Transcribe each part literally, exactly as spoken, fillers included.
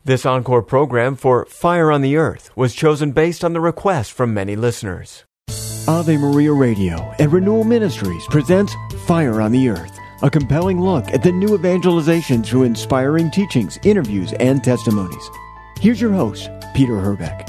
This encore program for Fire on the Earth was chosen based on the request from many listeners. Ave Maria Radio and Renewal Ministries presents Fire on the Earth, a compelling look at the new evangelization through inspiring teachings, interviews, and testimonies. Here's your host, Peter Herbeck.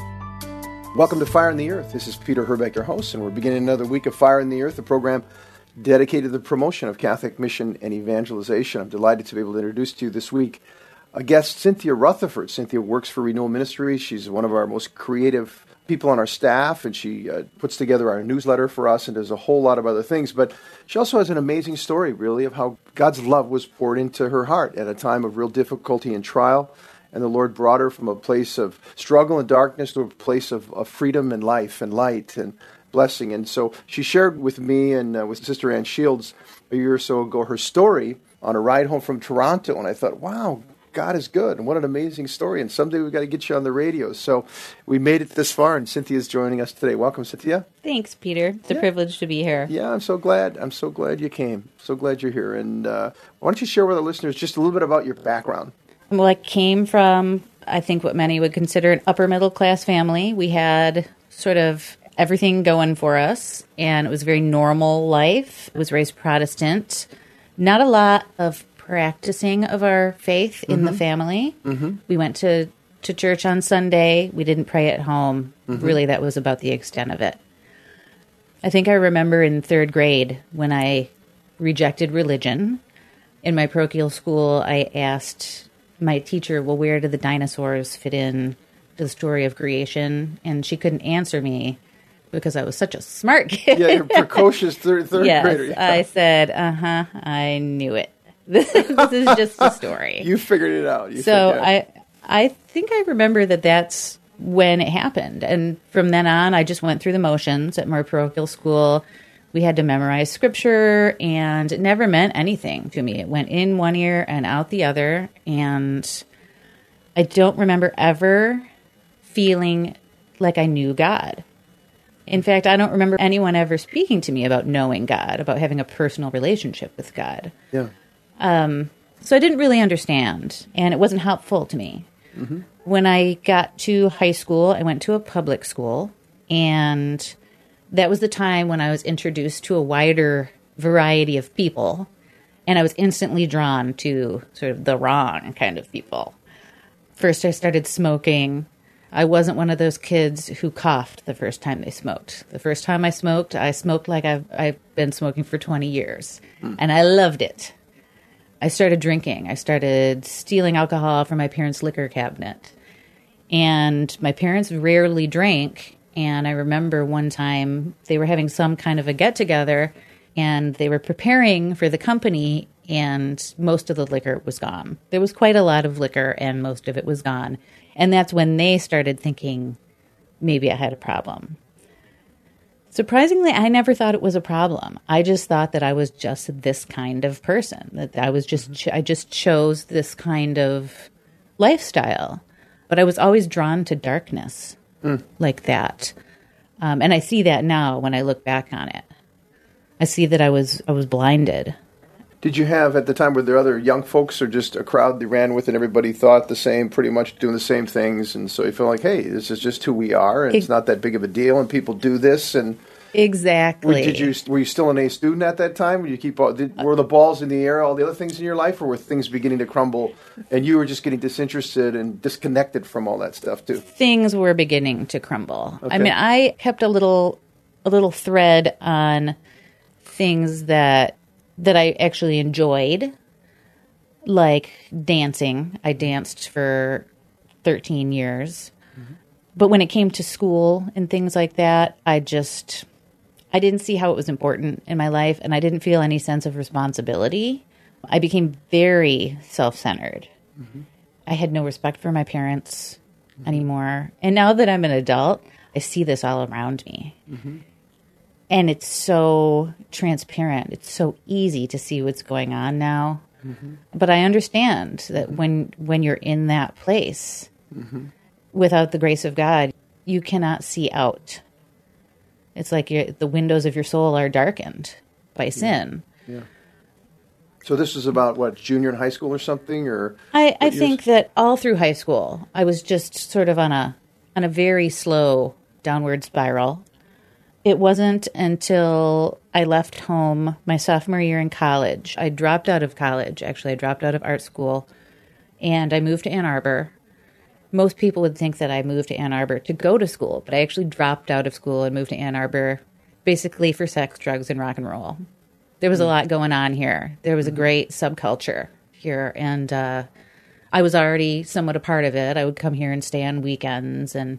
Welcome to Fire on the Earth. This is Peter Herbeck, your host, and we're beginning another week of Fire on the Earth, a program dedicated to the promotion of Catholic mission and evangelization. I'm delighted to be able to introduce to you this week a guest, Cynthia Rutherford. Cynthia works for Renewal Ministries. She's one of our most creative people on our staff, and she uh, puts together our newsletter for us and does a whole lot of other things. But she also has an amazing story, really, of how God's love was poured into her heart at a time of real difficulty and trial. And the Lord brought her from a place of struggle and darkness to a place of, of freedom and life and light and blessing. And so she shared with me and uh, with Sister Ann Shields a year or so ago her story on a ride home from Toronto. And I thought, wow, God is good, and what an amazing story, and someday we've got to get you on the radio. So we made it this far, and Cynthia's joining us today. Welcome, Cynthia. Thanks, Peter. It's a yeah. privilege to be here. Yeah, I'm so glad. I'm so glad you came. So glad you're here. And uh, why don't you share with our listeners just a little bit about your background? Well, I came from, I think, what many would consider an upper middle class family. We had sort of everything going for us, and it was a very normal life. I was raised Protestant. Not a lot of practicing of our faith in mm-hmm. the family. Mm-hmm. We went to, to church on Sunday. We didn't pray at home. Mm-hmm. Really, that was about the extent of it. I think I remember in third grade when I rejected religion. In my parochial school, I asked my teacher, well, where do the dinosaurs fit in to the story of creation? And she couldn't answer me because I was such a smart kid. Yeah, you're precocious third, third yes, grader. Yeah. I said, uh-huh, I knew it. This, this is just a story. You figured it out. You so said, yeah. I, I think I remember that that's when it happened. And from then on, I just went through the motions at my parochial school. We had to memorize scripture, and it never meant anything to me. It went in one ear and out the other. And I don't remember ever feeling like I knew God. In fact, I don't remember anyone ever speaking to me about knowing God, about having a personal relationship with God. Yeah. Um, so I didn't really understand, and it wasn't helpful to me. Mm-hmm. When I got to high school, I went to a public school, and that was the time when I was introduced to a wider variety of people, and I was instantly drawn to sort of the wrong kind of people. First, I started smoking. I wasn't one of those kids who coughed the first time they smoked. The first time I smoked, I smoked like I've, I've been smoking for twenty years, mm. and I loved it. I started drinking. I started stealing alcohol from my parents' liquor cabinet. And my parents rarely drank. And I remember one time they were having some kind of a get-together, and they were preparing for the company, and most of the liquor was gone. There was quite a lot of liquor, and most of it was gone. And that's when they started thinking maybe I had a problem. Surprisingly, I never thought it was a problem. I just thought that I was just this kind of person, that I was just, ch- I just chose this kind of lifestyle. But I was always drawn to darkness mm. like that. Um, and I see that now when I look back on it. I see that I was, I was blinded. Did you have, at the time, were there other young folks or just a crowd they ran with and everybody thought the same, pretty much doing the same things, and so you feel like, hey, this is just who we are, and it, it's not that big of a deal, and people do this, and... Exactly. Did you, were you still an A student at that time? Did you keep all, did, were the balls in the air, all the other things in your life, or were things beginning to crumble, and you were just getting disinterested and disconnected from all that stuff, too? Things were beginning to crumble. Okay. I mean, I kept a little, a little thread on things that... that I actually enjoyed, like dancing. I danced for thirteen years. Mm-hmm. But when it came to school and things like that, I just, I didn't see how it was important in my life, and I didn't feel any sense of responsibility. I became very self-centered. Mm-hmm. I had no respect for my parents mm-hmm. anymore. And now that I'm an adult, I see this all around me. Mm-hmm. And it's so transparent. It's so easy to see what's going on now. Mm-hmm. But I understand that mm-hmm. when when you're in that place, mm-hmm. without the grace of God, you cannot see out. It's like you're, the windows of your soul are darkened by sin. Yeah. So this was about, what, junior in high school or something? Or I, I think that all through high school, I was just sort of on a on a very slow downward spiral. It wasn't until I left home my sophomore year in college. I dropped out of college. Actually, I dropped out of art school, and I moved to Ann Arbor. Most people would think that I moved to Ann Arbor to go to school, but I actually dropped out of school and moved to Ann Arbor basically for sex, drugs, and rock and roll. There was a lot going on here. There was a great subculture here, and uh, I was already somewhat a part of it. I would come here and stay on weekends, and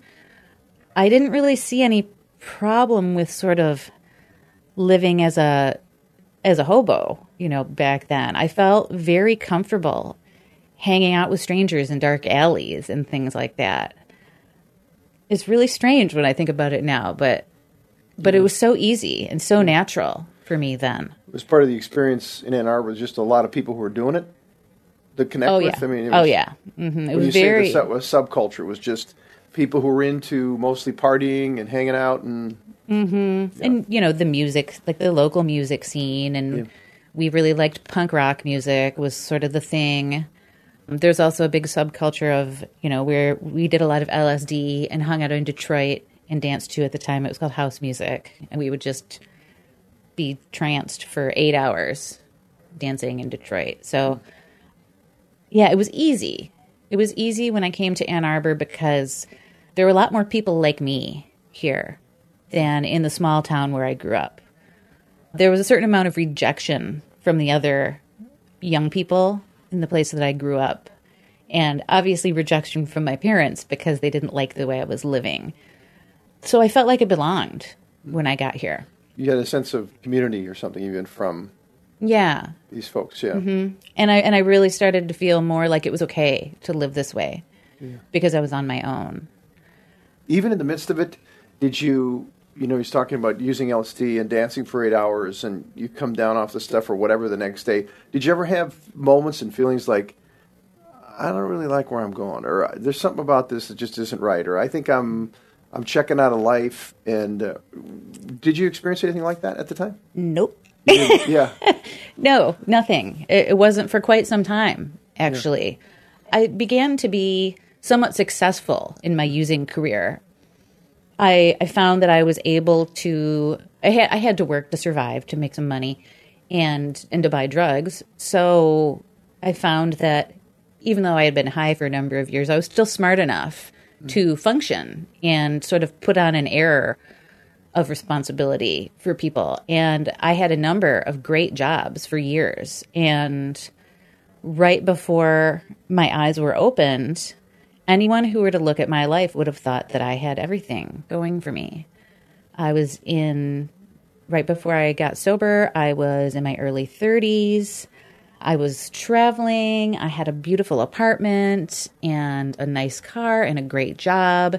I didn't really see any problem with sort of living as a as a hobo, you know, back then. I felt very comfortable hanging out with strangers in dark alleys and things like that. It's really strange when I think about it now, but but yeah. It was so easy and so natural for me then. It was part of the experience in Ann Arbor, just a lot of people who were doing it to connect oh, with. Yeah. I mean, it was, was, oh, yeah. Mm-hmm. It when was you very... say the sub- subculture, it was just people who were into mostly partying and hanging out. and mm-hmm. yeah. And, you know, the music, like the local music scene. And yeah. we really liked punk rock music was sort of the thing. There's also a big subculture of, you know, where we did a lot of L S D and hung out in Detroit and danced to, at the time, it was called house music. And we would just be tranced for eight hours dancing in Detroit. So, yeah, it was easy. It was easy when I came to Ann Arbor because there were a lot more people like me here than in the small town where I grew up. There was a certain amount of rejection from the other young people in the place that I grew up. And obviously rejection from my parents because they didn't like the way I was living. So I felt like I belonged when I got here. You had a sense of community or something even from yeah these folks, yeah. Mm-hmm. And I and I really started to feel more like it was okay to live this way yeah. because I was on my own. Even in the midst of it, did you, you know, he's talking about using L S D and dancing for eight hours and you come down off the stuff or whatever the next day. Did you ever have moments and feelings like, I don't really like where I'm going, or there's something about this that just isn't right, or I think I'm I'm checking out of life? And uh, did you experience anything like that at the time? Nope. Yeah. No, nothing. It, it wasn't for quite some time, actually. Yeah. I began to be somewhat successful in my using career. I, I found that I was able to, I had, I had to work to survive, to make some money, and, and to buy drugs. So I found that even though I had been high for a number of years, I was still smart enough mm. to function and sort of put on an air of responsibility for people. And I had a number of great jobs for years. And right before my eyes were opened, anyone who were to look at my life would have thought that I had everything going for me. I was in, right before I got sober, I was in my early thirties. I was traveling. I had a beautiful apartment and a nice car and a great job.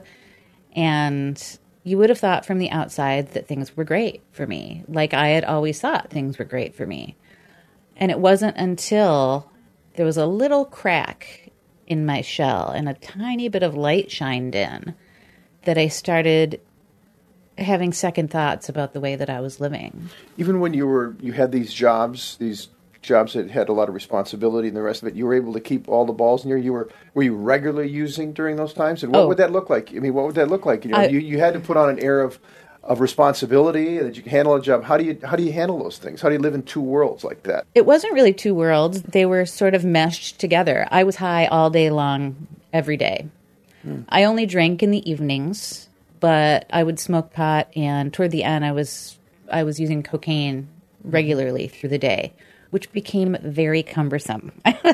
And you would have thought from the outside that things were great for me, like I had always thought things were great for me. And it wasn't until there was a little crack in my shell and a tiny bit of light shined in that I started having second thoughts about the way that I was living. Even when you were, you had these jobs, these jobs that had a lot of responsibility and the rest of it, you were able to keep all the balls in your, you were, were you regularly using during those times? And what oh. would that look like? I mean, what would that look like? You know, I, you, you had to put on an air of, of responsibility that you can handle a job. How do you, how do you handle those things? How do you live in two worlds like that? It wasn't really two worlds. They were sort of meshed together. I was high all day long, every day. Hmm. I only drank in the evenings, but I would smoke pot, and toward the end I was, I was using cocaine regularly through the day, which became very cumbersome.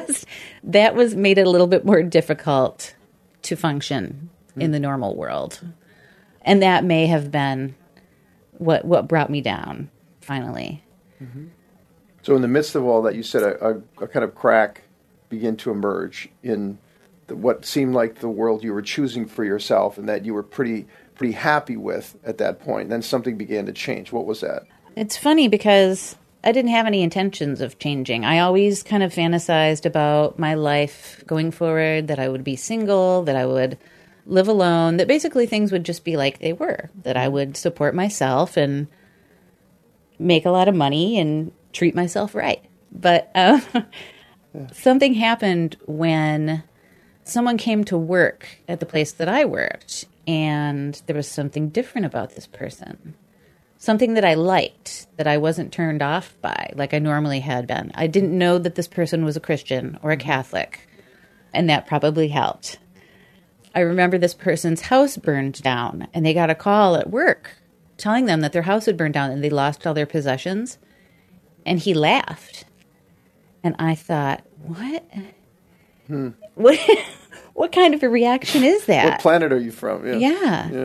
That was made it a little bit more difficult to function mm. in the normal world. And that may have been what what brought me down, finally. Mm-hmm. So in the midst of all that, you said a, a, a kind of crack began to emerge in the, what seemed like the world you were choosing for yourself and that you were pretty pretty happy with at that point. Then something began to change. What was that? It's funny because I didn't have any intentions of changing. I always kind of fantasized about my life going forward, that I would be single, that I would live alone, that basically things would just be like they were, that I would support myself and make a lot of money and treat myself right. But uh, yeah. something happened when someone came to work at the place that I worked, and there was something different about this person. Something that I liked, that I wasn't turned off by, like I normally had been. I didn't know that this person was a Christian or a Catholic, and that probably helped. I remember this person's house burned down, and they got a call at work telling them that their house had burned down and they lost all their possessions, and he laughed. And I thought, what? Hmm. What What kind of a reaction is that? What planet are you from? Yeah. yeah. yeah.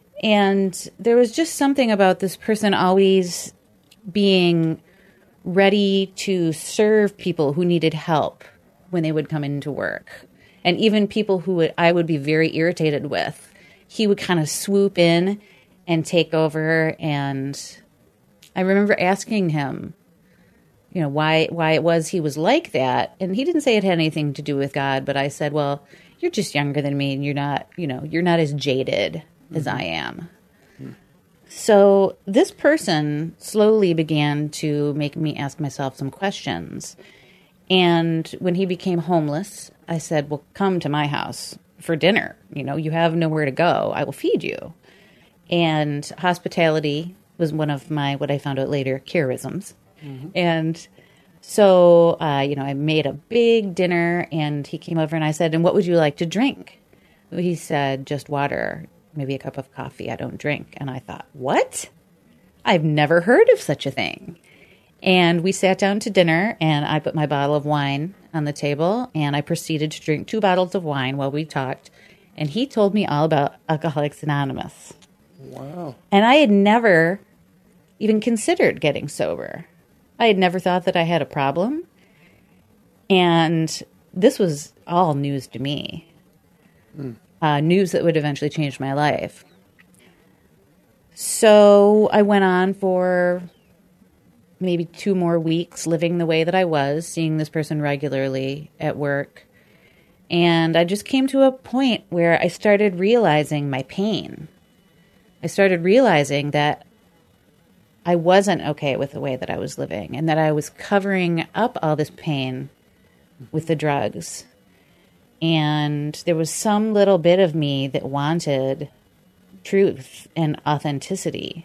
And there was just something about this person always being ready to serve people who needed help when they would come into work. And even people who would, I would be very irritated with, he would kind of swoop in and take over. And I remember asking him, you know, why why it was he was like that. And he didn't say it had anything to do with God, but I said, well, you're just younger than me, and you're not, you know, you're not as jaded as I am. Mm-hmm. So this person slowly began to make me ask myself some questions. And when he became homeless, I said, well, come to my house for dinner. You know, you have nowhere to go. I will feed you. And hospitality was one of my, what I found out later, charisms. Mm-hmm. And so, uh, you know, I made a big dinner, and he came over and I said, and what would you like to drink? He said, just water. Maybe a cup of coffee. I don't drink. And I thought, what? I've never heard of such a thing. And we sat down to dinner, and I put my bottle of wine on the table, and I proceeded to drink two bottles of wine while we talked. And he told me all about Alcoholics Anonymous. Wow. And I had never even considered getting sober. I had never thought that I had a problem. And this was all news to me. Mm. Uh, news that would eventually change my life. So I went on for maybe two more weeks living the way that I was, seeing this person regularly at work. And I just came to a point where I started realizing my pain. I started realizing that I wasn't okay with the way that I was living, and that I was covering up all this pain with the drugs. And there was some little bit of me that wanted truth and authenticity.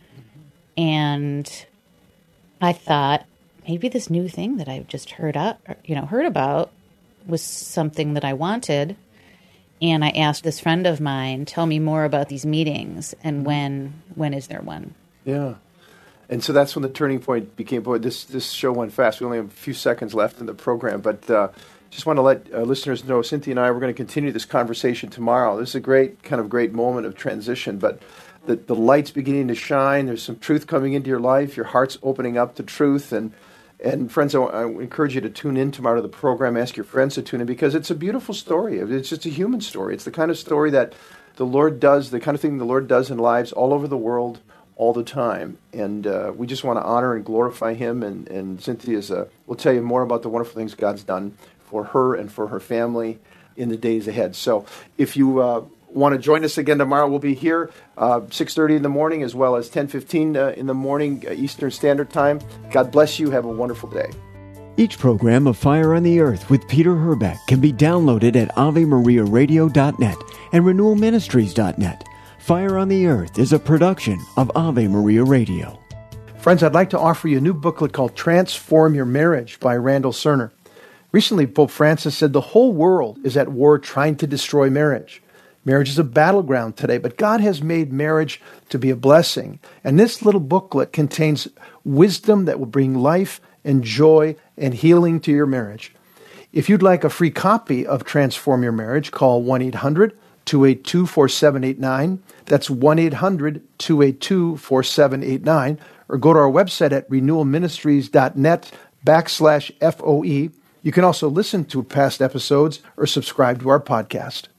And I thought, maybe this new thing that I've just heard up, you know, heard about was something that I wanted. And I asked this friend of mine, tell me more about these meetings, and when when is there one? Yeah. And so that's when the turning point became, boy, this, this show went fast. We only have a few seconds left in the program, but uh, just want to let uh, listeners know, Cynthia and I, we're going to continue this conversation tomorrow. This is a great, kind of great moment of transition, but the, the light's beginning to shine. There's some truth coming into your life. Your heart's opening up to truth. And, and friends, I, I encourage you to tune in tomorrow to the program. Ask your friends to tune in, because it's a beautiful story. It's just a human story. It's the kind of story that the Lord does, the kind of thing the Lord does in lives all over the world, all the time. And uh, we just want to honor and glorify him. And, and Cynthia's, uh, will tell you more about the wonderful things God's done for her and for her family in the days ahead. So if you uh, want to join us again tomorrow, we'll be here uh, six thirty in the morning, as well as ten fifteen uh, in the morning, uh, Eastern Standard Time. God bless you. Have a wonderful day. Each program of Fire on the Earth with Peter Herbeck can be downloaded at ave maria radio dot net and renewal ministries dot net. Fire on the Earth is a production of Ave Maria Radio. Friends, I'd like to offer you a new booklet called Transform Your Marriage by Randall Cerner. Recently, Pope Francis said the whole world is at war trying to destroy marriage. Marriage is a battleground today, but God has made marriage to be a blessing. And this little booklet contains wisdom that will bring life and joy and healing to your marriage. If you'd like a free copy of Transform Your Marriage, call one eight hundred two eight two four seven eight nine. That's one eight hundred two eight two four seven eight nine. Or go to our website at renewal ministries dot net backslash F O E. You can also listen to past episodes or subscribe to our podcast.